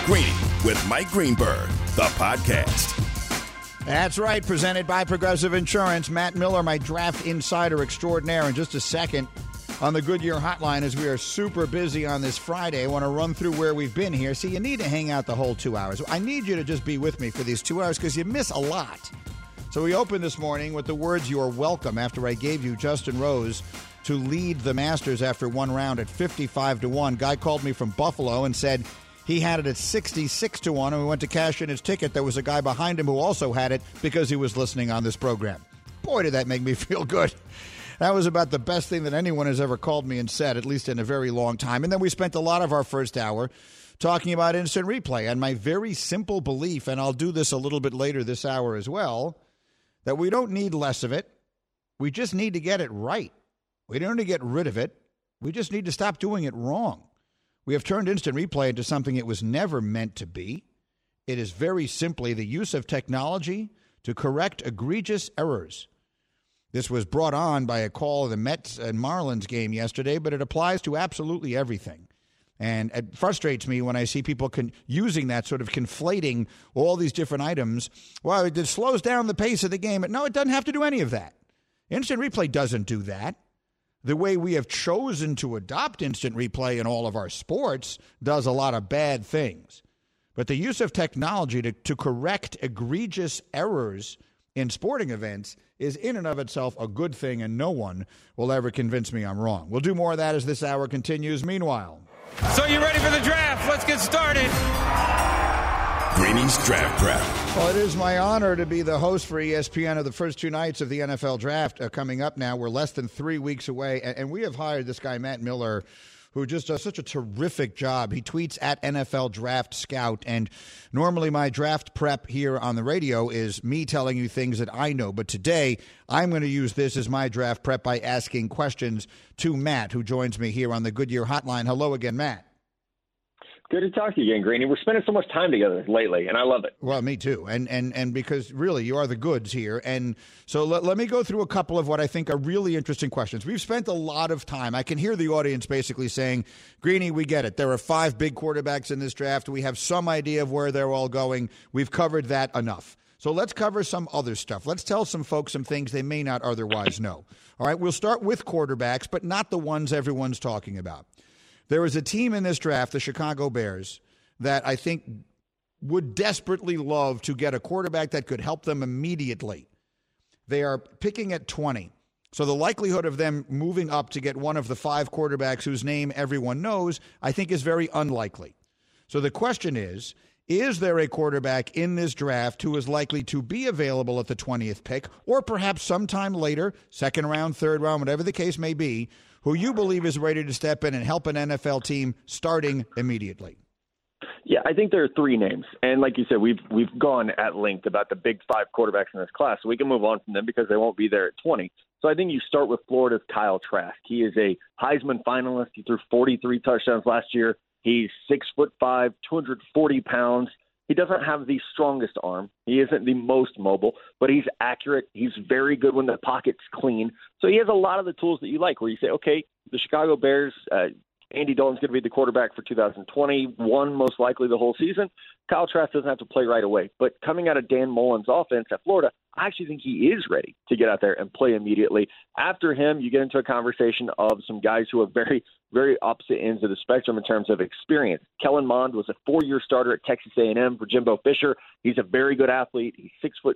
Greeny with Mike Greenberg, the podcast. That's right, presented by Progressive Insurance. Matt Miller, my draft insider extraordinaire. In just a second on the Goodyear Hotline, as we are super busy on this Friday. I want to run through where we've been here. See, you need to hang out the whole 2 hours. I need you to just be with me for these 2 hours because you miss a lot. So we opened this morning with the words, "You're welcome," after I gave you Justin Rose to lead the Masters after one round at 55-1. Guy called me from Buffalo and said he had it at 66-1, and we went to cash in his ticket. There was a guy behind him who also had it because he was listening on this program. Boy, did that make me feel good. That was about the best thing that anyone has ever called me and said, at least in a very long time. And then we spent a lot of our first hour talking about instant replay and my very simple belief, and I'll do this a little bit later this hour as well, that we don't need less of it. We just need to get it right. We don't need to get rid of it. We just need to stop doing it wrong. We have turned instant replay into something it was never meant to be. It is very simply the use of technology to correct egregious errors. This was brought on by a call of the Mets and Marlins game yesterday, but it applies to absolutely everything. And it frustrates me when I see people using that, sort of conflating all these different items. Well, it slows down the pace of the game. No, it doesn't have to do any of that. Instant replay doesn't do that. The way we have chosen to adopt instant replay in all of our sports does a lot of bad things. But the use of technology to correct egregious errors in sporting events is in and of itself a good thing, and no one will ever convince me I'm wrong. We'll do more of that as this hour continues. Meanwhile. So you ready for the draft? Let's get started. Greeny's Draft Prep. Well, it is my honor to be the host for ESPN of the first two nights of the NFL Draft coming up now. We're less than 3 weeks away, and we have hired this guy, Matt Miller, who just does such a terrific job. He tweets at NFL Draft Scout, and normally my draft prep here on the radio is me telling you things that I know. But today, I'm going to use this as my draft prep by asking questions to Matt, who joins me here on the Goodyear Hotline. Hello again, Matt. Good to talk to you again, Greeny. We're spending so much time together lately, and I love it. Well, me too. And because really you are the goods here. And so let me go through a couple of what I think are really interesting questions. We've spent a lot of time. I can hear the audience basically saying, Greeny, we get it. There are 5 big quarterbacks in this draft. We have some idea of where they're all going. We've covered that enough. So let's cover some other stuff. Let's tell some folks some things they may not otherwise know. All right, we'll start with quarterbacks, but not the ones everyone's talking about. There is a team in this draft, the Chicago Bears, that I think would desperately love to get a quarterback that could help them immediately. They are picking at 20. So the likelihood of them moving up to get one of the 5 quarterbacks whose name everyone knows, I think is very unlikely. So the question is there a quarterback in this draft who is likely to be available at the 20th pick, or perhaps sometime later, second round, third round, whatever the case may be, who you believe is ready to step in and help an NFL team starting immediately? Yeah, I think there are 3 names. And like you said, we've gone at length about the big 5 quarterbacks in this class, so we can move on from them because they won't be there at 20. So I think you start with Florida's Kyle Trask. He is a Heisman finalist. He threw 43 touchdowns last year. He's 6'5", 240 pounds. He doesn't have the strongest arm. He isn't the most mobile, but he's accurate. He's very good when the pocket's clean. So he has a lot of the tools that you like where you say, okay, the Chicago Bears, Andy Dalton's going to be the quarterback for 2021, most likely the whole season. Kyle Trask doesn't have to play right away. But coming out of Dan Mullen's offense at Florida, I actually think he is ready to get out there and play immediately. After him, you get into a conversation of some guys who are very, very opposite ends of the spectrum in terms of experience. Kellen Mond was a 4-year starter at Texas A&M for Jimbo Fisher. He's a very good athlete. He's 6'2",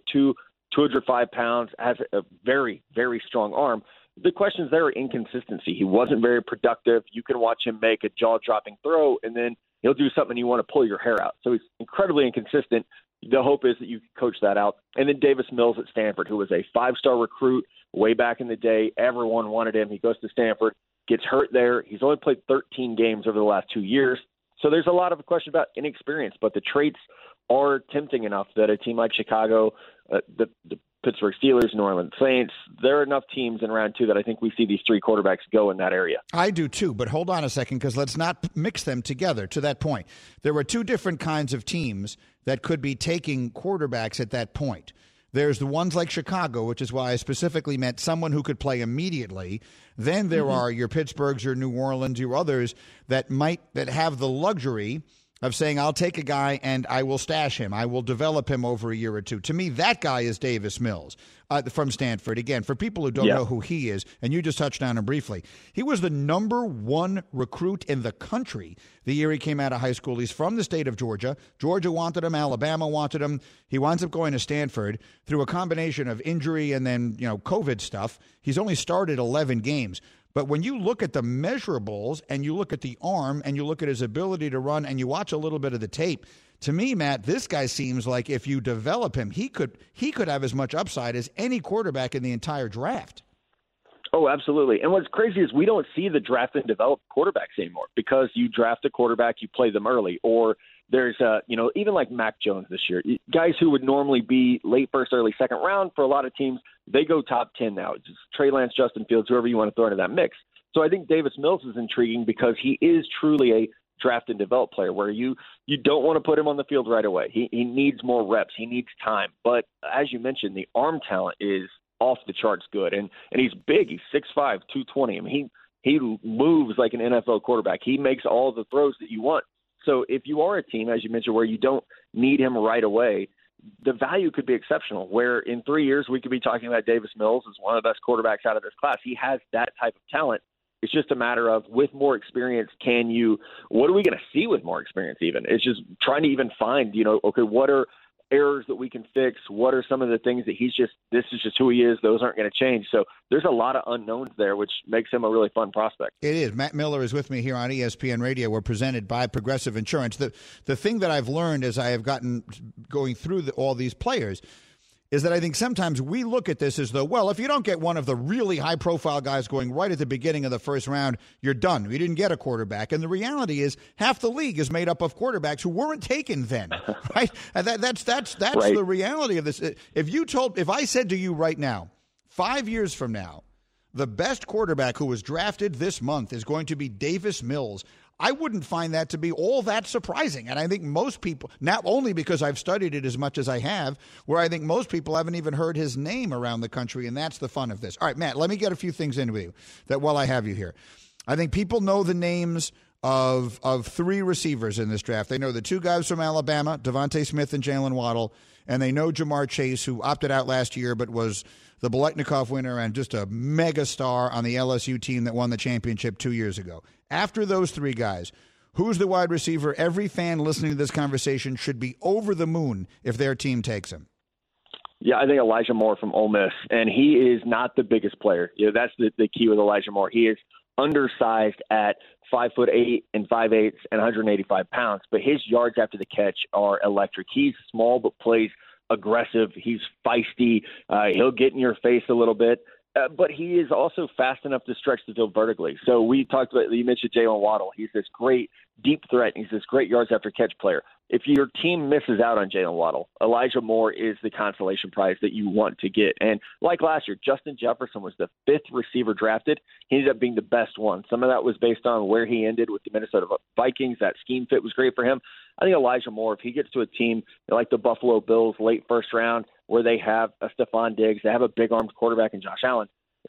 205 pounds, has a very, very strong arm. The questions there are inconsistency. He wasn't very productive. You can watch him make a jaw-dropping throw, and then he'll do something you want to pull your hair out. So he's incredibly inconsistent. The hope is that you can coach that out. And then Davis Mills at Stanford, who was a 5-star recruit way back in the day. Everyone wanted him. He goes to Stanford, gets hurt there. He's only played 13 games over the last 2 years. So there's a lot of question about inexperience, but the traits are tempting enough that a team like Chicago, the Pittsburgh Steelers, New Orleans Saints, there are enough teams in round 2 that I think we see these 3 quarterbacks go in that area. I do too, but hold on a second, because let's not mix them together to that point. There were 2 different kinds of teams that could be taking quarterbacks at that point. There's the ones like Chicago, which is why I specifically meant someone who could play immediately. Then there are your Pittsburghs, your New Orleans, your others that have the luxury of saying, I'll take a guy and I will stash him. I will develop him over a year or two. To me, that guy is Davis Mills from Stanford. Again, for people who don't know who he is, and you just touched on him briefly, he was the number 1 recruit in the country the year he came out of high school. He's from the state of Georgia. Georgia wanted him. Alabama wanted him. He winds up going to Stanford through a combination of injury and then, COVID stuff. He's only started 11 games. But when you look at the measurables and you look at the arm and you look at his ability to run and you watch a little bit of the tape, to me, Matt, this guy seems like if you develop him, he could have as much upside as any quarterback in the entire draft. Oh, absolutely. And what's crazy is we don't see the draft and develop quarterbacks anymore because you draft a quarterback, you play them early, or there's even like Mac Jones this year, guys who would normally be late first, early second round for a lot of teams, they go top 10 now. It's just Trey Lance, Justin Fields, whoever you want to throw into that mix. So I think Davis Mills is intriguing because he is truly a draft and develop player where you don't want to put him on the field right away. He needs more reps. He needs time. But as you mentioned, the arm talent is off the charts good. And he's big. He's 6'5", 220. I mean, he moves like an NFL quarterback. He makes all the throws that you want. So if you are a team, as you mentioned, where you don't need him right away, the value could be exceptional, where in 3 years we could be talking about Davis Mills as one of the best quarterbacks out of this class. He has that type of talent. It's just a matter of, with more experience, what are we going to see with more experience even? It's just trying to even find, what are errors that we can fix? What are some of the things that this is just who he is. Those aren't going to change. So there's a lot of unknowns there, which makes him a really fun prospect. It is. Matt Miller is with me here on ESPN Radio. We're presented by Progressive Insurance. The thing that I've learned as I have gotten going through all these players is that I think sometimes we look at this as though, well, if you don't get one of the really high-profile guys going right at the beginning of the first round, you're done. You didn't get a quarterback. And the reality is half the league is made up of quarterbacks who weren't taken then, right? And that's right. The reality of this. If I said to you right now, 5 years from now, the best quarterback who was drafted this month is going to be Davis Mills, I wouldn't find that to be all that surprising. And I think most people, not only because I've studied it as much as I have, where I think most people haven't even heard his name around the country, and that's the fun of this. All right, Matt, let me get a few things in with you that while I have you here. I think people know the names of 3 receivers in this draft. They know the 2 guys from Alabama, Devontae Smith and Jalen Waddle, and they know Jamar Chase, who opted out last year but was the Biletnikoff winner and just a mega star on the LSU team that won the championship 2 years ago. After those 3 guys, who's the wide receiver every fan listening to this conversation should be over the moon if their team takes him? Yeah, I think Elijah Moore from Ole Miss, and he is not the biggest player. That's the key with Elijah Moore. He is undersized at 5'8" and 5/8 and 185 pounds, but his yards after the catch are electric. He's small but plays aggressive. He's feisty. He'll get in your face a little bit. But he is also fast enough to stretch the field vertically. So we talked about, you mentioned Jalen Waddle. He's this great deep threat. He's this great yards after catch player. If your team misses out on Jalen Waddle, Elijah Moore is the consolation prize that you want to get. And like last year, Justin Jefferson was the 5th receiver drafted. He ended up being the best one. Some of that was based on where he ended with the Minnesota Vikings. That scheme fit was great for him. I think Elijah Moore, if he gets to a team like the Buffalo Bills late first round, where they have a Stephon Diggs, they have a big-armed quarterback in Josh Allen,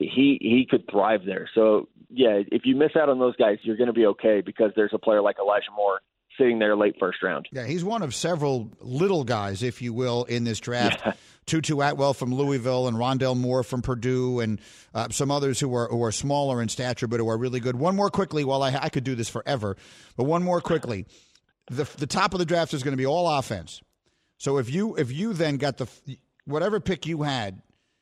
he could thrive there. So, yeah, if you miss out on those guys, you're going to be okay because there's a player like Elijah Moore sitting there late first round. Yeah, he's one of several little guys, if you will, in this draft. Yeah. Tutu Atwell from Louisville and Rondell Moore from Purdue and some others who are smaller in stature but who are really good. One more quickly, while I could do this forever, but one more quickly. The top of the draft is going to be all offense. So if you then got whatever pick you had,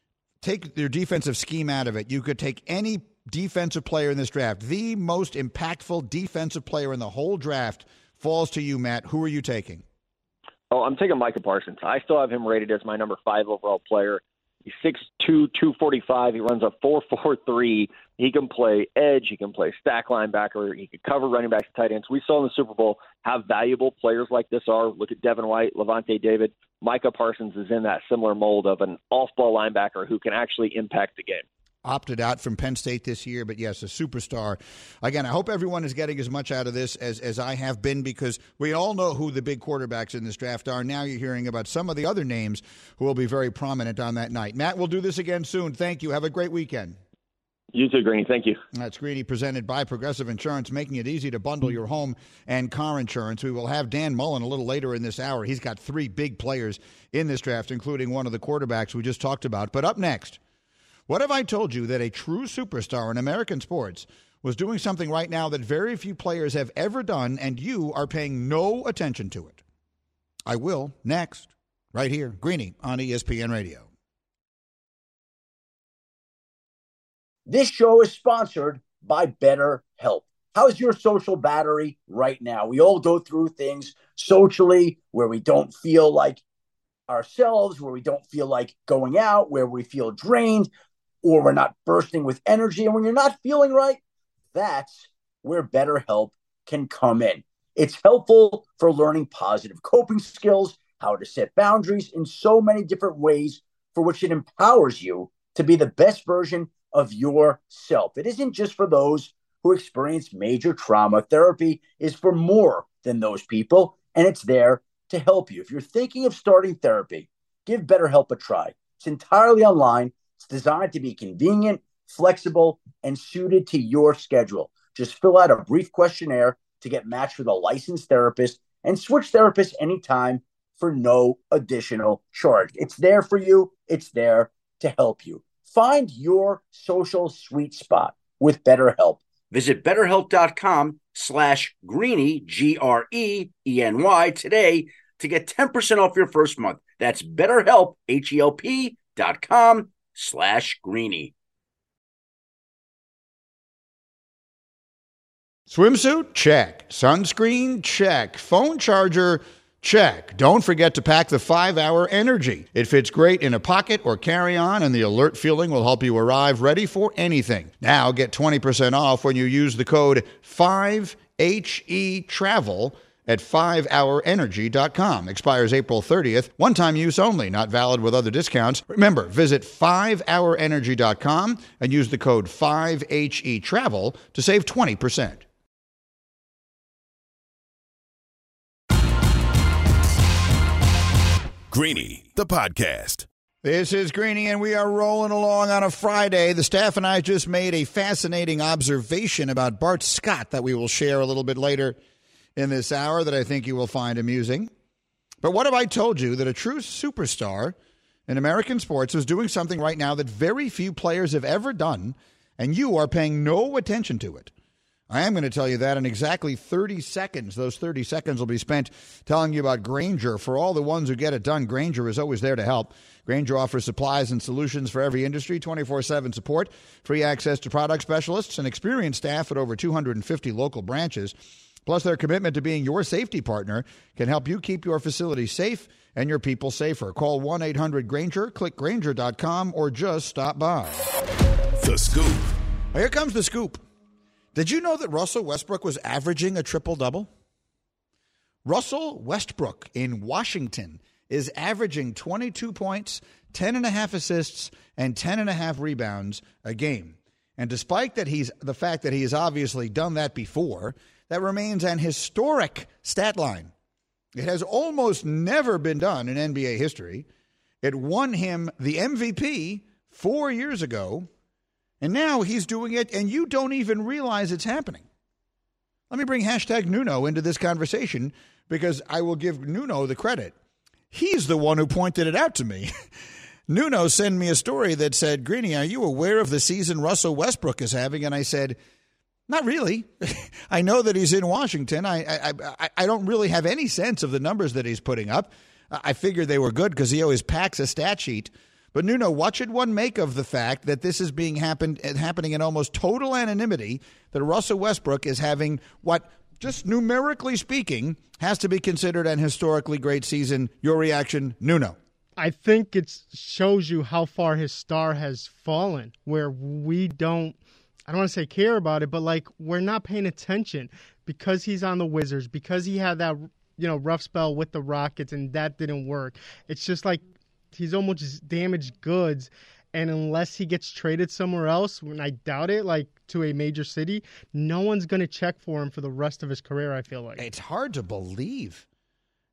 take your defensive scheme out of it. You could take any defensive player in this draft. The most impactful defensive player in the whole draft falls to you, Matt. Who are you taking? Oh, I'm taking Micah Parsons. I still have him rated as my number 5 overall player. He's 6'2", 245. He runs a 4.43. He can play edge. He can play stack linebacker. He can cover running backs and tight ends. We saw in the Super Bowl how valuable players like this are. Look at Devin White, Levante David. Micah Parsons is in that similar mold of an off-ball linebacker who can actually impact the game. Opted out from Penn State this year, but yes, a superstar. Again, I hope everyone is getting as much out of this as I have been, because we all know who the big quarterbacks in this draft are. Now you're hearing about some of the other names who will be very prominent on that night. Matt, we'll do this again soon. Thank you. Have a great weekend. You too, Greeny. Thank you. That's Greeny, presented by Progressive Insurance, making it easy to bundle your home and car insurance. We will have Dan Mullen a little later in this hour. He's got 3 big players in this draft, including one of the quarterbacks we just talked about. But up next, what have I told you that a true superstar in American sports was doing something right now that very few players have ever done, and you are paying no attention to it? I will next, right here, Greeny on ESPN Radio. This show is sponsored by BetterHelp. How's your social battery right now? We all go through things socially where we don't feel like ourselves, where we don't feel like going out, where we feel drained, or we're not bursting with energy. And when you're not feeling right, that's where BetterHelp can come in. It's helpful for learning positive coping skills, how to set boundaries in so many different ways, for which it empowers you to be the best version of yourself. It isn't just for those who experience major trauma. Therapy is for more than those people, and it's there to help you. If you're thinking of starting therapy, give BetterHelp a try. It's entirely online. It's designed to be convenient, flexible, and suited to your schedule. Just fill out a brief questionnaire to get matched with a licensed therapist and switch therapists anytime for no additional charge. It's there for you. It's there to help you. Find your social sweet spot with BetterHelp. Visit BetterHelp.com/Greeny, GREENY today to get 10% off your first month. That's BetterHelp, HELP.com/Greeny. Swimsuit? Check. Sunscreen? Check. Phone charger? Check. Don't forget to pack the 5-Hour Energy. It fits great in a pocket or carry-on, and the alert feeling will help you arrive ready for anything. Now get 20% off when you use the code 5HETRAVEL at 5hourenergy.com. Expires April 30th. One-time use only. Not valid with other discounts. Remember, visit 5hourenergy.com and use the code 5HETRAVEL to save 20%. Greeny, the podcast. This is Greeny, and we are rolling along on a Friday. The staff and I just made a fascinating observation about Bart Scott that we will share a little bit later in this hour that I think you will find amusing. But what have I told you that a true superstar in American sports is doing something right now that very few players have ever done, and you are paying no attention to it? I am going to tell you that in exactly 30 seconds. Those 30 seconds will be spent telling you about Grainger. For all the ones who get it done, Grainger is always there to help. Grainger offers supplies and solutions for every industry, 24/7 support, free access to product specialists, and experienced staff at over 250 local branches. Plus, their commitment to being your safety partner can help you keep your facility safe and your people safer. Call 1-800-GRAINGER, click Grainger.com, or just stop by. The Scoop. Here comes the scoop. Did you know that Russell Westbrook was averaging a triple-double? Russell Westbrook in Washington is averaging 22 points, 10.5 assists, and 10.5 rebounds a game. And despite the fact that he has obviously done that before, that remains an historic stat line. It has almost never been done in NBA history. It won him the MVP 4 years ago. And now he's doing it, and you don't even realize it's happening. Let me bring hashtag Nuno into this conversation, because I will give Nuno the credit. He's the one who pointed it out to me. Nuno sent me a story that said, Greeny, are you aware of the season Russell Westbrook is having? And I said, not really. I know that he's in Washington. I don't really have any sense of the numbers that he's putting up. I figured they were good because he always packs a stat sheet. But, Nuno, what should one make of the fact that this is happening in almost total anonymity, that Russell Westbrook is having what, just numerically speaking, has to be considered an historically great season? Your reaction, Nuno? I think it shows you how far his star has fallen, where we don't, I don't want to say care about it, but, like, we're not paying attention because he's on the Wizards, because he had that, rough spell with the Rockets and that didn't work. It's just like, he's almost damaged goods, and unless he gets traded somewhere else, and I doubt it, like to a major city, no one's going to check for him for the rest of his career, I feel like. It's hard to believe.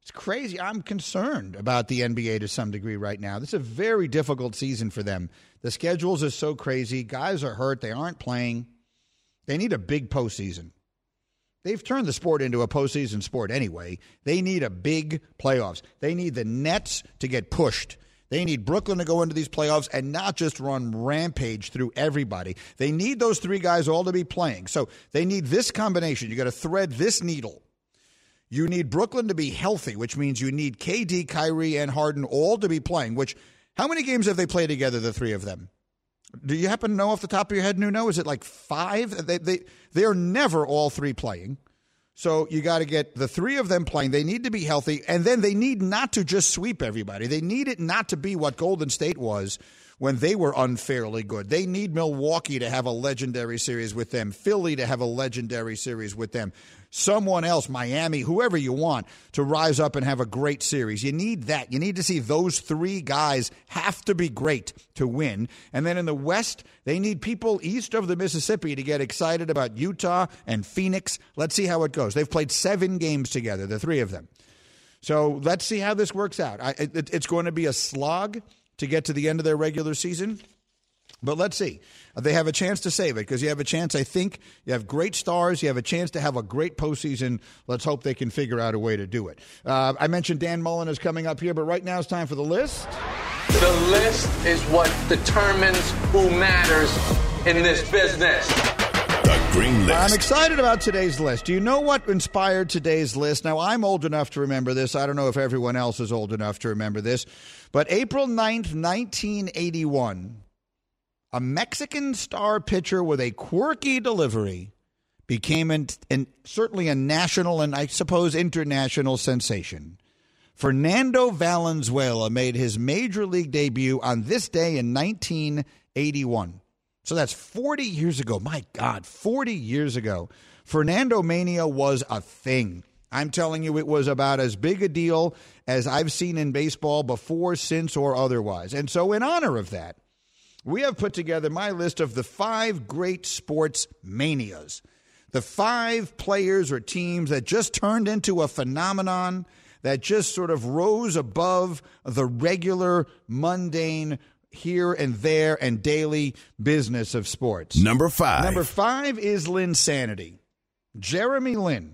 It's crazy. I'm concerned about the NBA to some degree right now. This is a very difficult season for them. The schedules are so crazy. Guys are hurt. They aren't playing. They need a big postseason. They've turned the sport into a postseason sport anyway. They need a big playoffs. They need the Nets to get pushed. They need Brooklyn to go into these playoffs and not just run rampage through everybody. They need those three guys all to be playing. So they need this combination. You got to thread this needle. You need Brooklyn to be healthy, which means you need KD, Kyrie, and Harden all to be playing, which how many games have they played together, the three of them? Do you happen to know off the top of your head, Nuno? Is it like 5? They are never all three playing. So you got to get the three of them playing. They need to be healthy, and then they need not to just sweep everybody. They need it not to be what Golden State was when they were unfairly good. They need Milwaukee to have a legendary series with them, Philly to have a legendary series with them, someone else, Miami, whoever you want, to rise up and have a great series. You need that. You need to see those three guys have to be great to win. And then in the West, they need people east of the Mississippi to get excited about Utah and Phoenix. Let's see how it goes. They've played 7 games together, the three of them. So let's see how this works out. It's going to be a slog to get to the end of their regular season. But let's see. They have a chance to save it because you have a chance, I think. You have great stars. You have a chance to have a great postseason. Let's hope they can figure out a way to do it. I mentioned Dan Mullen is coming up here, but right now it's time for the list. The list is what determines who matters in this business. The Green List. I'm excited about today's list. Do you know what inspired today's list? Now, I'm old enough to remember this. I don't know if everyone else is old enough to remember this. But April 9th, 1981, a Mexican star pitcher with a quirky delivery became certainly a national and I suppose international sensation. Fernando Valenzuela made his major league debut on this day in 1981. So that's 40 years ago. My God, 40 years ago. Fernando Mania was a thing. I'm telling you, it was about as big a deal as I've seen in baseball before, since, or otherwise. And so in honor of that, we have put together my list of the 5 great sports manias. The 5 players or teams that just turned into a phenomenon, that just sort of rose above the regular, mundane, here and there and daily business of sports. Number 5. Number 5 is Linsanity. Jeremy Lin.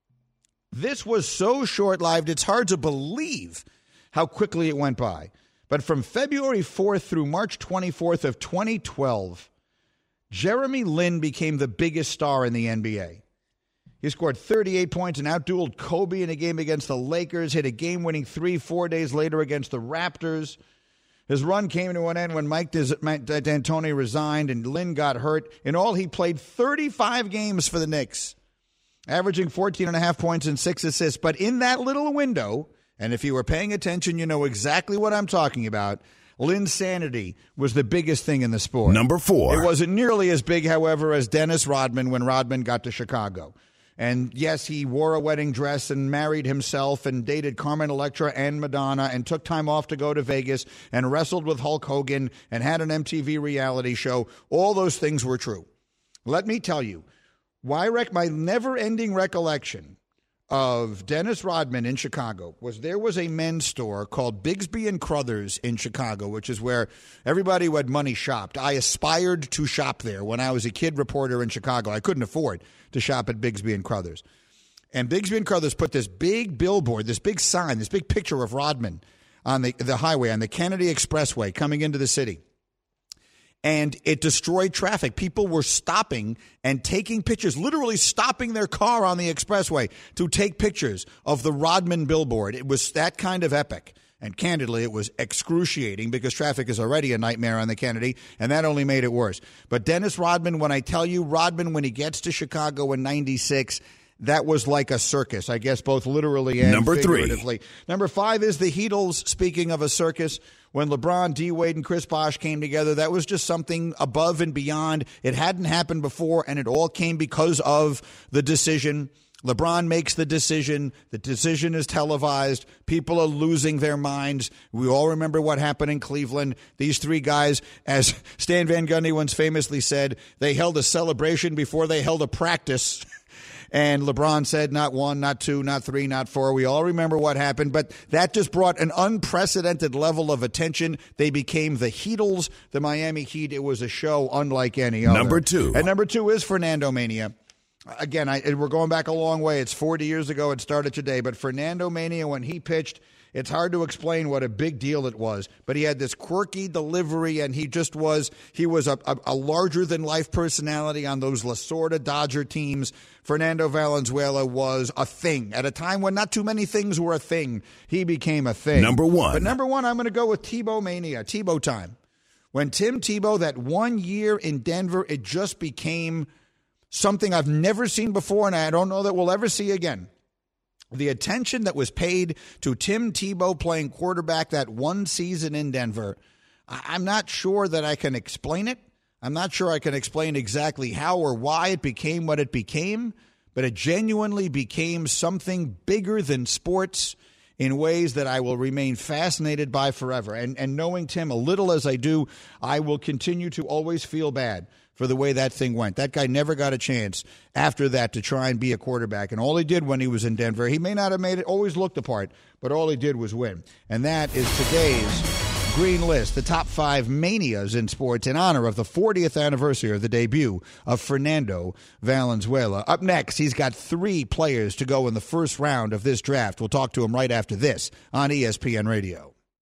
This was so short-lived, it's hard to believe how quickly it went by. But from February 4th through March 24th of 2012, Jeremy Lin became the biggest star in the NBA. He scored 38 points and outdueled Kobe in a game against the Lakers, hit a game-winning 3 4 days later against the Raptors. His run came to an end when Mike D'Antoni resigned and Lin got hurt. In all, he played 35 games for the Knicks, averaging 14.5 points and 6 assists. But in that little window, and if you were paying attention, you know exactly what I'm talking about, Linsanity was the biggest thing in the sport. Number 4. It wasn't nearly as big, however, as Dennis Rodman when Rodman got to Chicago. And yes, he wore a wedding dress and married himself and dated Carmen Electra and Madonna and took time off to go to Vegas and wrestled with Hulk Hogan and had an MTV reality show. All those things were true. Let me tell you, my never-ending recollection of Dennis Rodman in Chicago was there was a men's store called Bigsby and Crothers in Chicago, which is where everybody who had money shopped. I aspired to shop there when I was a kid reporter in Chicago. I couldn't afford to shop at Bigsby and Crothers. And Bigsby and Crothers put this big billboard, this big sign, this big picture of Rodman on the highway, on the Kennedy Expressway coming into the city. And it destroyed traffic. People were stopping and taking pictures, literally stopping their car on the expressway to take pictures of the Rodman billboard. It was that kind of epic. And candidly, it was excruciating because traffic is already a nightmare on the Kennedy, and that only made it worse. But Dennis Rodman, when I tell you, Rodman, when he gets to Chicago in 96, that was like a circus, I guess, both literally and figuratively. Number 5 is the Heatles. Speaking of a circus, when LeBron, D-Wade, and Chris Bosh came together, that was just something above and beyond. It hadn't happened before, and it all came because of the decision. LeBron makes the decision. The decision is televised. People are losing their minds. We all remember what happened in Cleveland. These 3 guys, as Stan Van Gundy once famously said, they held a celebration before they held a practice. And LeBron said not 1, not 2, not 3, not 4. We all remember what happened, but that just brought an unprecedented level of attention. They became the Heatles, the Miami Heat. It was a show unlike any other. Number 2. And number 2 is Fernando Mania. Again, we're going back a long way. It's 40 years ago. It started today. But Fernando Mania, when he pitched, it's hard to explain what a big deal it was. But he had this quirky delivery, and he was a larger-than-life personality on those Lasorda Dodger teams. Fernando Valenzuela was a thing. At a time when not too many things were a thing, he became a thing. Number 1. But number 1, I'm going to go with Tebow Mania, Tebow time. When Tim Tebow, that 1 year in Denver, it just became something I've never seen before, and I don't know that we'll ever see again. The attention that was paid to Tim Tebow playing quarterback that one season in Denver, I'm not sure that I can explain it. I'm not sure I can explain exactly how or why it became what it became, but it genuinely became something bigger than sports in ways that I will remain fascinated by forever. And knowing Tim a little as I do, I will continue to always feel bad for the way that thing went. That guy never got a chance after that to try and be a quarterback. And all he did when he was in Denver, he may not have made it, always looked the part, but all he did was win. And that is today's Green List, the top 5 manias in sports in honor of the 40th anniversary of the debut of Fernando Valenzuela. Up next, he's got 3 players to go in the first round of this draft. We'll talk to him right after this on ESPN Radio.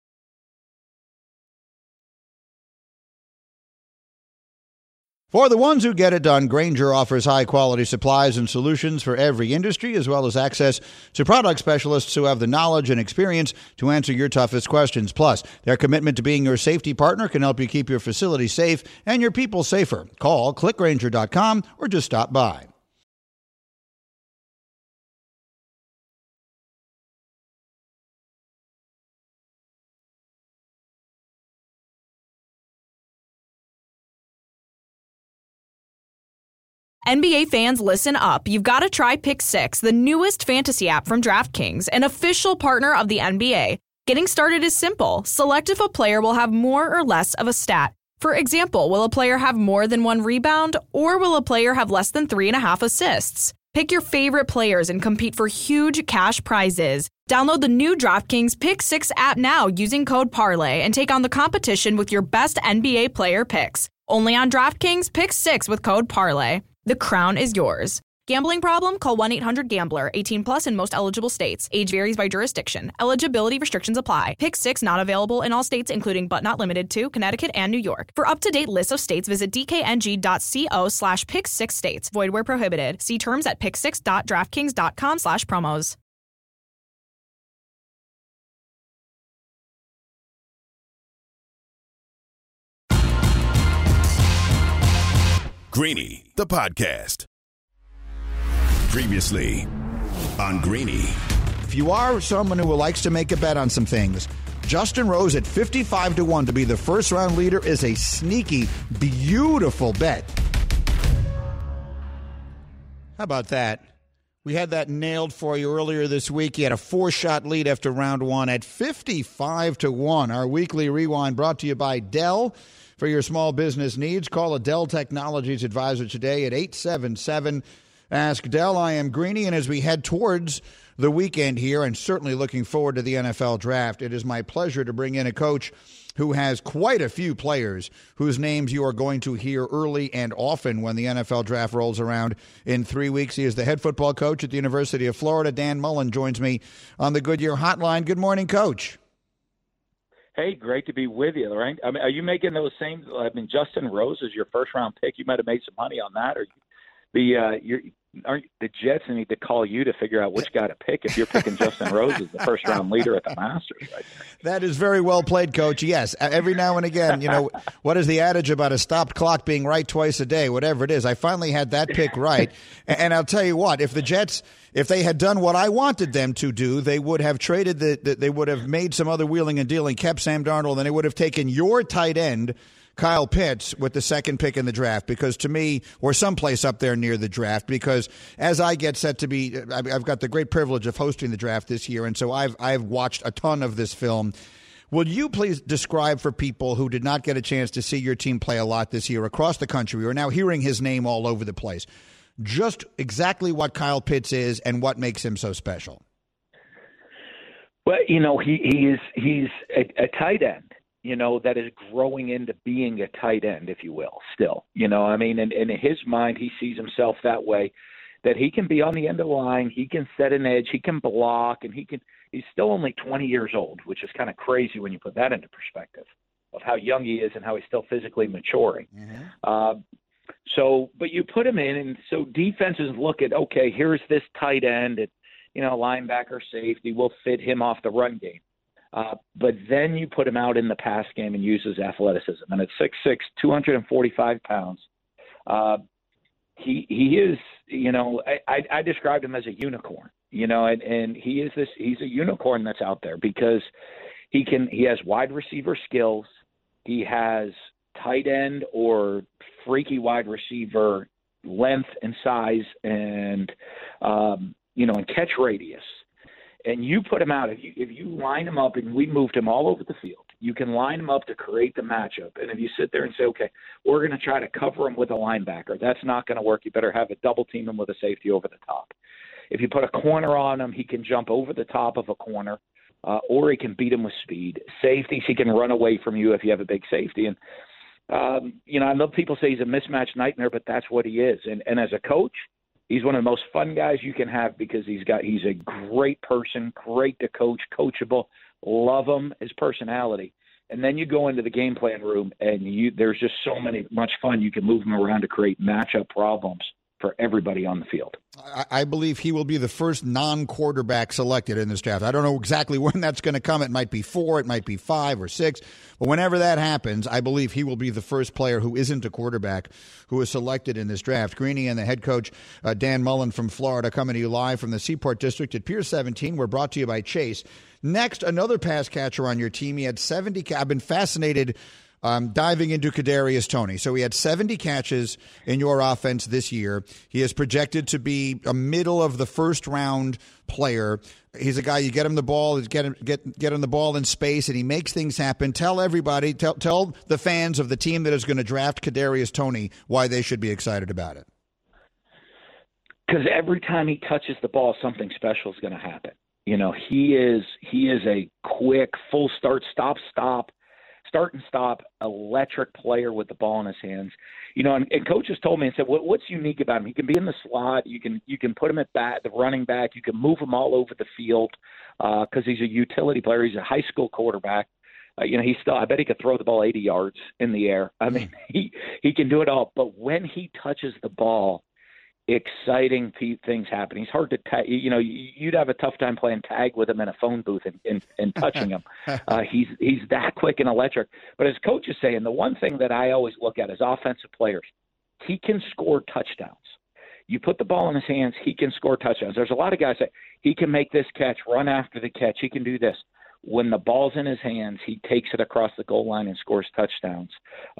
For the ones who get it done, Grainger offers high-quality supplies and solutions for every industry, as well as access to product specialists who have the knowledge and experience to answer your toughest questions. Plus, their commitment to being your safety partner can help you keep your facility safe and your people safer. Call, clickgrainger.com, or just stop by. NBA fans, listen up. You've got to try Pick 6, the newest fantasy app from DraftKings, an official partner of the NBA. Getting started is simple. Select if a player will have more or less of a stat. For example, will a player have more than 1 rebound, or will a player have less than 3.5 assists? Pick your favorite players and compete for huge cash prizes. Download the new DraftKings Pick 6 app now using code PARLAY and take on the competition with your best NBA player picks. Only on DraftKings Pick 6 with code PARLAY. The crown is yours. Gambling problem? Call 1-800-GAMBLER. 18 plus in most eligible states. Age varies by jurisdiction. Eligibility restrictions apply. Pick 6 not available in all states, including but not limited to Connecticut and New York. For up-to-date lists of states, visit dkng.co/pick6states. Void where prohibited. See terms at pick6.draftkings.com/promos. Greeny, the podcast. Previously on Greeny. If you are someone who likes to make a bet on some things, Justin Rose at 55-1 to be the first-round leader is a sneaky, beautiful bet. How about that? We had that nailed for you earlier this week. He had a 4-shot lead after round 1 at 55-1. Our weekly rewind brought to you by Dell. For your small business needs, call a Dell Technologies advisor today at 877 Ask Dell. I am Greeny, and as we head towards the weekend here, and certainly looking forward to the NFL draft, it is my pleasure to bring in a coach who has quite a few players whose names you are going to hear early and often when the NFL draft rolls around in 3 weeks. He is the head football coach at the University of Florida. Dan Mullen joins me on the Goodyear Hotline. Good morning, Coach. Hey, great to be with you, right? I mean, are you making those same? I mean, Justin Rose is your first-round pick. You might have made some money on that, or the Jets need to call you to figure out which guy to pick if you're picking Justin Rose as the first-round leader at the Masters right there. That is very well played, Coach. Yes, every now and again, you know, what is the adage about a stopped clock being right twice a day, whatever it is. I finally had that pick right. And I'll tell you what, if the Jets, if they had done what I wanted them to do, they would have traded they would have made some other wheeling and dealing, kept Sam Darnold, and they would have taken your tight end, Kyle Pitts, with the second pick in the draft, because to me, or someplace up there near the draft, because as I get set to be, I've got the great privilege of hosting the draft this year, and so I've watched a ton of this film. Will you please describe for people who did not get a chance to see your team play a lot this year across the country, who are now hearing his name all over the place, just exactly what Kyle Pitts is and what makes him so special? Well, he's a tight end, that is growing into being a tight end, if you will, still. And in his mind, he sees himself that way, that he can be on the end of the line, he can set an edge, he can block, and he's still only 20 years old, which is kind of crazy when you put that into perspective of how young he is and how he's still physically maturing. Mm-hmm. But you put him in, and so defenses look at, okay, here's this tight end, and, linebacker, safety, will fit him off the run game. But then you put him out in the pass game and use his athleticism. And at 6'6", 245 pounds, he is, I described him as a unicorn, and he's a unicorn that's out there because he has wide receiver skills. He has tight end or freaky wide receiver length and size and, and catch radius. And you put him out, if you line him up, and we moved him all over the field, you can line him up to create the matchup. And if you sit there and say, okay, we're going to try to cover him with a linebacker, that's not going to work. You better have a double team him with a safety over the top. If you put a corner on him, he can jump over the top of a corner, or he can beat him with speed. Safeties, he can run away from you if you have a big safety. And, I know people say he's a mismatch nightmare, but that's what he is. And as a coach, he's one of the most fun guys you can have because he's a great person, great to coach, coachable, love him, his personality. And then you go into the game plan room and there's just much fun. You can move him around to create matchup problems for everybody on the field. I believe he will be the first non-quarterback selected in this draft. I don't know exactly when that's going to come. It might be 4, it might be 5 or 6. But whenever that happens, I believe he will be the first player who isn't a quarterback who is selected in this draft. Greeny and the head coach, Dan Mullen from Florida, coming to you live from the Seaport District at Pier 17. We're brought to you by Chase. Next, another pass catcher on your team. He had 70. I've been fascinated diving into Kadarius Toney. So he had 70 catches in your offense this year. He is projected to be a middle of the first round player. He's a guy, you get him the ball, get him the ball in space, and he makes things happen. Tell everybody, tell the fans of the team that is going to draft Kadarius Toney why they should be excited about it. Because every time he touches the ball, something special is going to happen. He is a quick, full start and stop, electric player with the ball in his hands. And coaches told me and said, what's unique about him? He can be in the slot. You can put him at the running back. You can move him all over the field because he's a utility player. He's a high school quarterback. I bet he could throw the ball 80 yards in the air. I mean, he can do it all. But when he touches the ball, exciting things happen. He's hard to tag. You'd have a tough time playing tag with him in a phone booth and touching him. He's that quick and electric. But as coach is saying, the one thing that I always look at is offensive players. He can score touchdowns. You put the ball in his hands, he can score touchdowns. There's a lot of guys that he can make this catch, run after the catch. He can do this. When the ball's in his hands, he takes it across the goal line and scores touchdowns.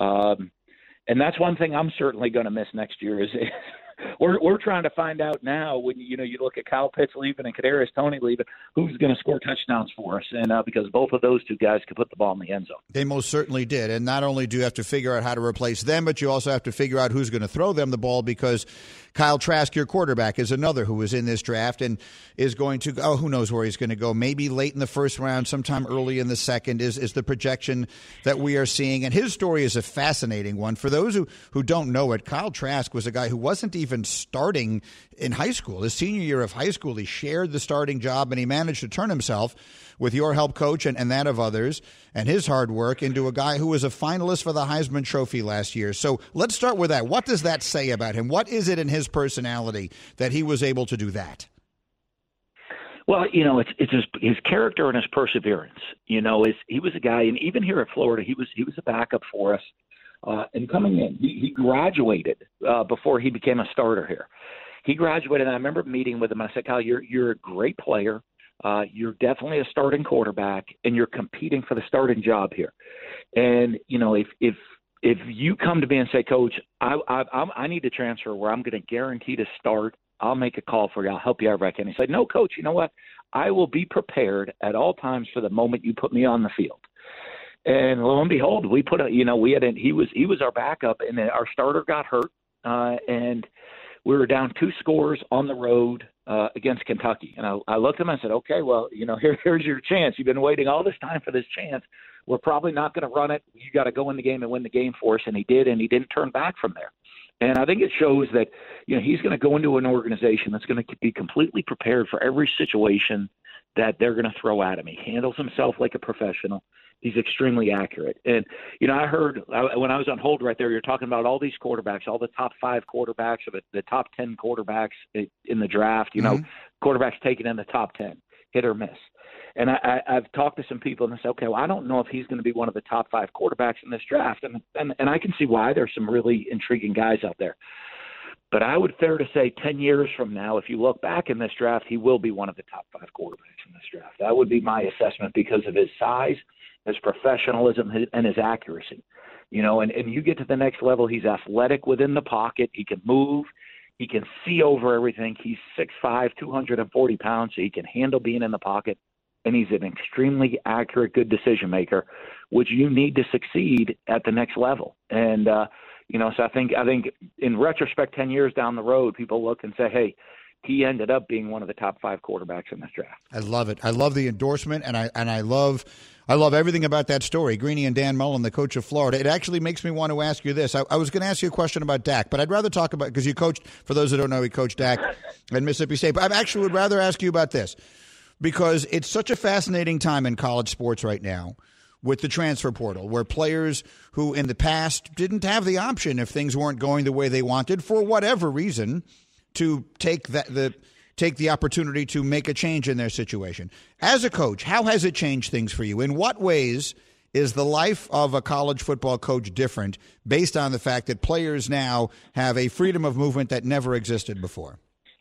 And that's one thing I'm certainly going to miss next year is we're trying to find out now when you look at Kyle Pitts leaving and Kadarius Toney leaving, who's going to score touchdowns for us, and because both of those two guys could put the ball in the end zone. They most certainly did, and not only do you have to figure out how to replace them, but you also have to figure out who's going to throw them the ball because Kyle Trask, your quarterback, is another who is in this draft and is going to go. Who knows where he's going to go? Maybe late in the first round, sometime early in the second is the projection that we are seeing. And his story is a fascinating one. For those who don't know it, Kyle Trask was a guy who wasn't even starting in high school. His senior year of high school, he shared the starting job, and he managed to turn himself with your help, coach, and that of others, and his hard work into a guy who was a finalist for the Heisman Trophy last year. So let's start with that. What does that say about him? What is it in his personality that he was able to do that? Well, it's his character and his perseverance. He was a guy, and even here at Florida, he was a backup for us. And coming in, he graduated before he became a starter here. He graduated, and I remember meeting with him. I said, Kyle, you're a great player. You're definitely a starting quarterback, and you're competing for the starting job here. And if you come to me and say, Coach, I need to transfer where I'm going to guarantee to start, I'll make a call for you. I'll help you out, Rick. And he said, no, Coach, you know what? I will be prepared at all times for the moment you put me on the field. And lo and behold, he was our backup, and our starter got hurt, and we were down 2 scores on the road against Kentucky. And I looked at him and I said, okay, well, here's your chance. You've been waiting all this time for this chance. We're probably not going to run it. You got to go in the game and win the game for us. And he did, and he didn't turn back from there. And I think it shows that, he's going to go into an organization that's going to be completely prepared for every situation that they're going to throw at him. He handles himself like a professional. He's extremely accurate. And, I heard when I was on hold right there, you're talking about all these quarterbacks, all the top 5 quarterbacks, or the top 10 quarterbacks in the draft, quarterbacks taken in the top 10, hit or miss. And I've talked to some people and they say, okay, well, I don't know if he's going to be one of the top 5 quarterbacks in this draft. And I can see why. There's some really intriguing guys out there. But I would fair to say 10 years from now, if you look back in this draft, he will be one of the top 5 quarterbacks in this draft. That would be my assessment because of his size, his professionalism, and his accuracy. And you get to the next level, he's athletic within the pocket. He can move. He can see over everything. He's 6'5", 240 pounds, so he can handle being in the pocket. And he's an extremely accurate, good decision maker, which you need to succeed at the next level. And, so I think in retrospect, 10 years down the road, people look and say, hey, he ended up being one of the top 5 quarterbacks in this draft. I love it. I love the endorsement, and I love everything about that story. Greeny and Dan Mullen, the coach of Florida. It actually makes me want to ask you this. I was going to ask you a question about Dak, but I'd rather talk about, because you coached, for those that don't know, he coached Dak at Mississippi State. But I actually would rather ask you about this, because it's such a fascinating time in college sports right now with the transfer portal, where players who in the past didn't have the option, if things weren't going the way they wanted for whatever reason, to take the opportunity to make a change in their situation. As a coach, how has it changed things for you? In what ways is the life of a college football coach different based on the fact that players now have a freedom of movement that never existed before?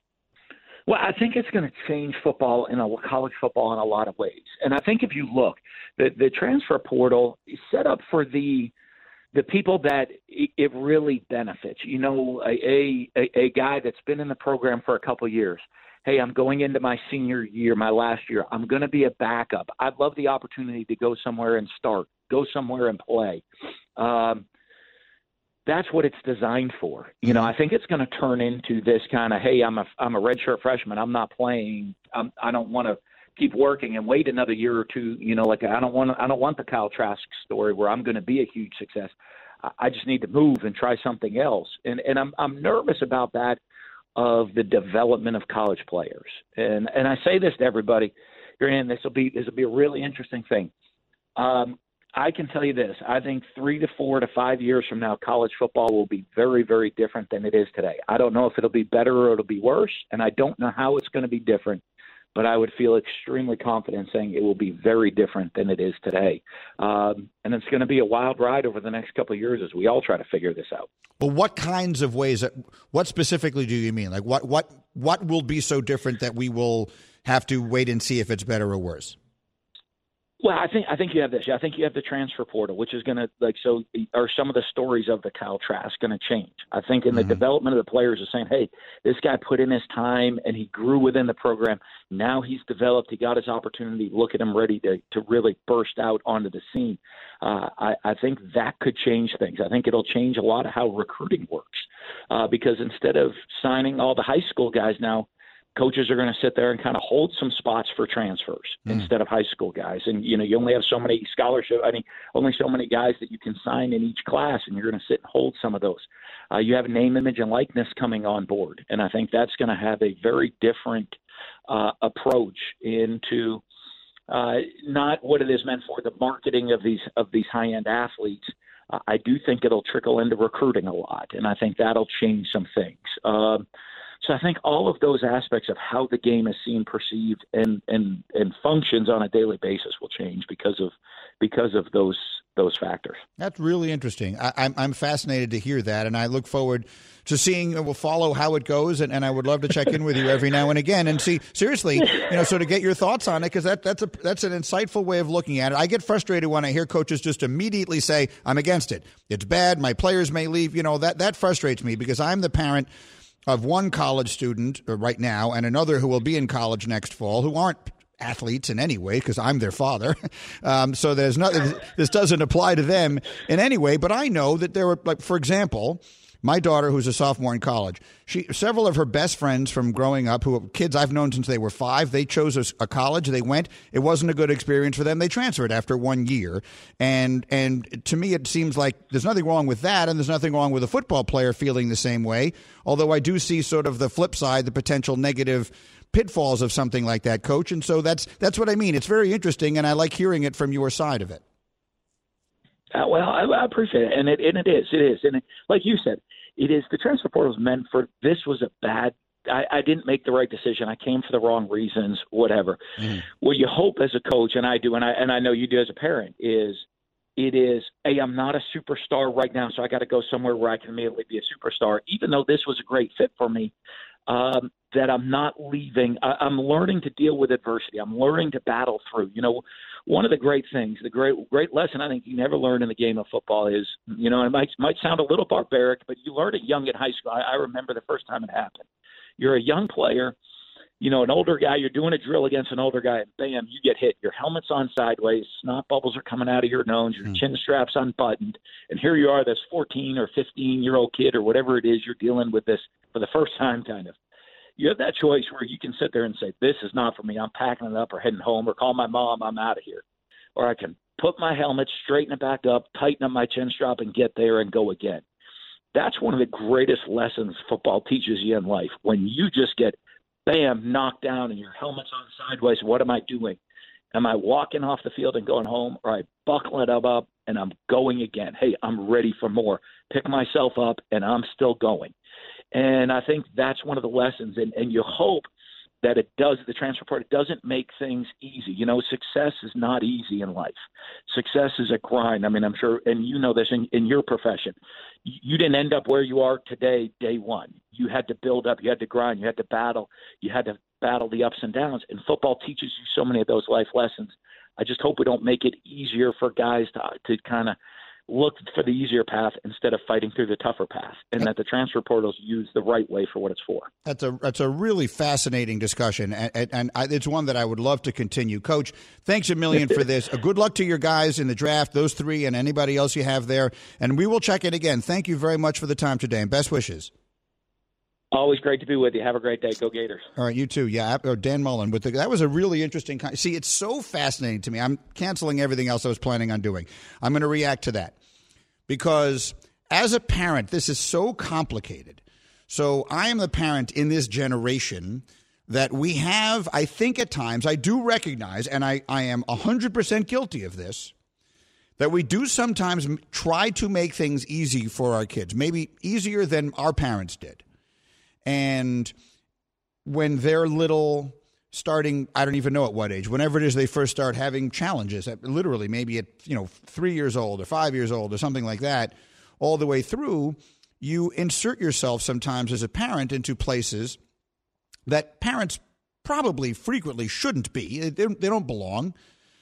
Well, I think it's going to change football college football in a lot of ways. And I think if you look, the transfer portal is set up for the people that it really benefits. A guy that's been in the program for a couple of years. Hey, I'm going into my senior year, my last year. I'm going to be a backup. I'd love the opportunity to go somewhere and start, go somewhere and play. That's what it's designed for. I think it's going to turn into this kind of, hey, I'm a redshirt freshman. I'm not playing. I don't want to keep working and wait another year or two. I don't want the Kyle Trask story where I'm going to be a huge success. I just need to move and try something else. And I'm nervous about that, of the development of college players. And I say this to everybody, and this will be a really interesting thing. I can tell you this. I think 3 to 4 to 5 years from now, college football will be very, very different than it is today. I don't know if it'll be better or it'll be worse, and I don't know how it's going to be different, but I would feel extremely confident saying it will be very different than it is today. And it's going to be a wild ride over the next couple of years as we all try to figure this out. Well, what kinds of ways, what specifically do you mean? Like what will be so different that we will have to wait and see if it's better or worse? Well, I think you have this. I think you have the transfer portal, which is going to are some of the stories of the Kyle Trask going to change? I think in the development of the players is saying, hey, this guy put in his time and he grew within the program. Now he's developed. He got his opportunity. Look at him ready to really burst out onto the scene. I think that could change things. I think it'll change a lot of how recruiting works because instead of signing all the high school guys now, coaches are going to sit there and kind of hold some spots for transfers instead of high school guys. And, you only have so many only so many guys that you can sign in each class, and you're going to sit and hold some of those. You have name, image, and likeness coming on board. And I think that's going to have a very different approach into not what it is meant for, the marketing of these high-end athletes. I do think it'll trickle into recruiting a lot, and I think that'll change some things. So I think all of those aspects of how the game is seen, perceived, and functions on a daily basis will change because of those factors. That's really interesting. I'm fascinated to hear that, and I look forward to seeing. We'll follow how it goes, and I would love to check in with you every now and again and see seriously, so to get your thoughts on it, because that's an insightful way of looking at it. I get frustrated when I hear coaches just immediately say, "I'm against it. It's bad. My players may leave." That frustrates me because I'm the parent of one college student right now and another who will be in college next fall who aren't athletes in any way because I'm their father. So this doesn't apply to them in any way. But I know that there were, like, for example, My daughter, who's a sophomore in college, several of her best friends from growing up, who are kids I've known since they were 5, they chose a college. They went. It wasn't a good experience for them. They transferred after 1 year. And to me, it seems like there's nothing wrong with that, and there's nothing wrong with a football player feeling the same way, although I do see sort of the flip side, the potential negative pitfalls of something like that, Coach. And so that's what I mean. It's very interesting, and I like hearing it from your side of it. Well, I appreciate it, and it is, and like you said, it is. The transfer portal is meant for. This was a bad. I didn't make the right decision. I came for the wrong reasons. Whatever. What you hope as a coach, and I do, and I know you do as a parent, is hey, I'm not a superstar right now, so I got to go somewhere where I can immediately be a superstar. Even though this was a great fit for me, that I'm not leaving. I'm learning to deal with adversity. I'm learning to battle through. One of the great things, the great lesson I think you never learn in the game of football is, it might sound a little barbaric, but you learn it young in high school. I remember the first time it happened. You're a young player, an older guy, you're doing a drill against an older guy, and bam, you get hit. Your helmet's on sideways, snot bubbles are coming out of your nose, your chin strap's unbuttoned, and here you are, this 14 or 15-year-old kid or whatever it is, you're dealing with this for the first time kind of. You have that choice where you can sit there and say, this is not for me. I'm packing it up or heading home or call my mom. I'm out of here. Or I can put my helmet, straighten it back up, tighten up my chin strap and get there and go again. That's one of the greatest lessons football teaches you in life. When you just get, bam, knocked down and your helmet's on sideways, what am I doing? Am I walking off the field and going home, or I buckle it up and I'm going again? Hey, I'm ready for more. Pick myself up and I'm still going. And I think that's one of the lessons. And you hope that the transfer portal, it doesn't make things easy. Success is not easy in life. Success is a grind. I mean, I'm sure, and you know this in your profession, you didn't end up where you are today, day one. You had to build up, you had to grind, you had to battle the ups and downs. And football teaches you so many of those life lessons. I just hope we don't make it easier for guys to kind of look for the easier path instead of fighting through the tougher path, and that the transfer portal is used the right way for what it's for. That's a really fascinating discussion, and it's one that I would love to continue. Coach, thanks a million for this. Good luck to your guys in the draft, those 3 and anybody else you have there, and we will check it again. Thank you very much for the time today, and best wishes. Always great to be with you. Have a great day. Go Gators. All right, you too. Yeah, Dan Mullen. That was a really interesting – see, it's so fascinating to me. I'm canceling everything else I was planning on doing. I'm going to react to that because as a parent, this is so complicated. So I am the parent in this generation that we have, I think at times, I do recognize, and I am 100% guilty of this, that we do sometimes try to make things easy for our kids, maybe easier than our parents did. And when they're little, starting, I don't even know at what age, whenever it is they first start having challenges, literally maybe at 3 years old or 5 years old or something like that, all the way through, you insert yourself sometimes as a parent into places that parents probably frequently shouldn't be. They don't belong.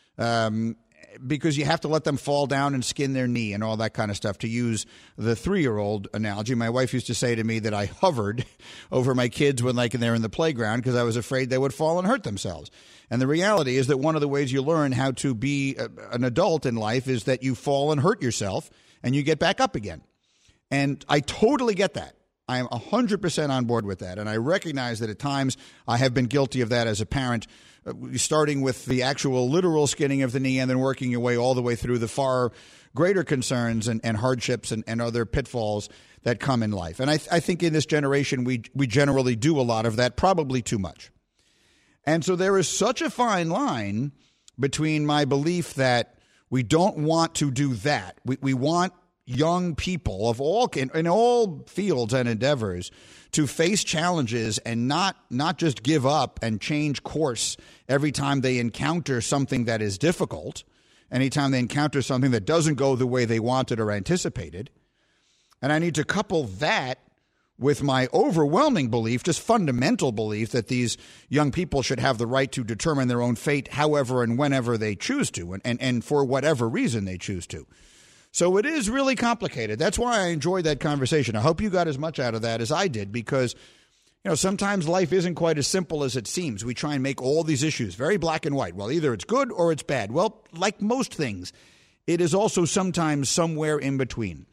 Because you have to let them fall down and skin their knee and all that kind of stuff. To use the 3-year-old analogy, my wife used to say to me that I hovered over my kids when they're in the playground because I was afraid they would fall and hurt themselves. And the reality is that one of the ways you learn how to be an adult in life is that you fall and hurt yourself and you get back up again. And I totally get that. I am 100% on board with that. And I recognize that at times I have been guilty of that as a parent, starting with the actual literal skinning of the knee and then working your way all the way through the far greater concerns and hardships and other pitfalls that come in life. And I think in this generation, we generally do a lot of that, probably too much. And so there is such a fine line between my belief that we don't want to do that. We want young people of all in all fields and endeavors to face challenges and not just give up and change course every time they encounter something that is difficult, anytime they encounter something that doesn't go the way they wanted or anticipated. And I need to couple that with my overwhelming belief, just fundamental belief, that these young people should have the right to determine their own fate however and whenever they choose to and for whatever reason they choose to. So it is really complicated. That's why I enjoyed that conversation. I hope you got as much out of that as I did, because sometimes life isn't quite as simple as it seems. We try and make all these issues very black and white. Well, either it's good or it's bad. Well, like most things, it is also sometimes somewhere in between.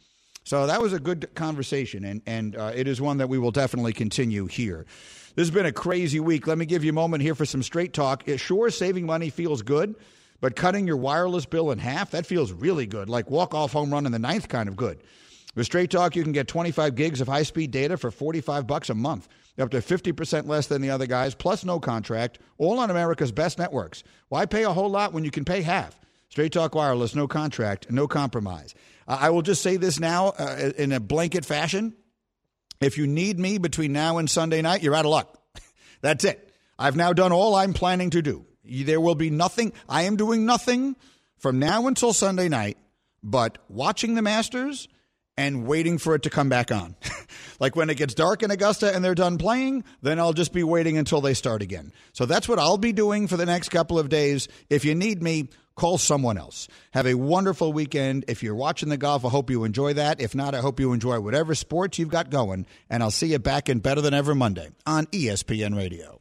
So that was a good conversation, and it is one that we will definitely continue here. This has been a crazy week. Let me give you a moment here for some straight talk. Sure, saving money feels good, but cutting your wireless bill in half, that feels really good, like walk-off home run in the ninth kind of good. With Straight Talk, you can get 25 gigs of high-speed data for $45 a month, up to 50% less than the other guys, plus no contract, all on America's best networks. Why pay a whole lot when you can pay half? Straight Talk Wireless, no contract, no compromise. I will just say this now in a blanket fashion. If you need me between now and Sunday night, you're out of luck. That's it. I've now done all I'm planning to do. There will be nothing. I am doing nothing from now until Sunday night but watching the Masters and waiting for it to come back on. Like when it gets dark in Augusta and they're done playing, then I'll just be waiting until they start again. So that's what I'll be doing for the next couple of days. If you need me, call someone else. Have a wonderful weekend. If you're watching the golf, I hope you enjoy that. If not, I hope you enjoy whatever sports you've got going. And I'll see you back in Better Than Ever Monday on ESPN Radio.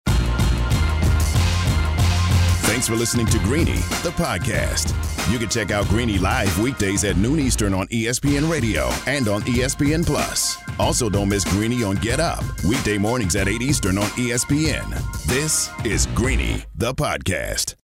Thanks for listening to Greeny, the podcast. You can check out Greeny live weekdays at noon Eastern on ESPN Radio and on ESPN Plus. Also, don't miss Greeny on Get Up, weekday mornings at 8 Eastern on ESPN. This is Greeny, the podcast.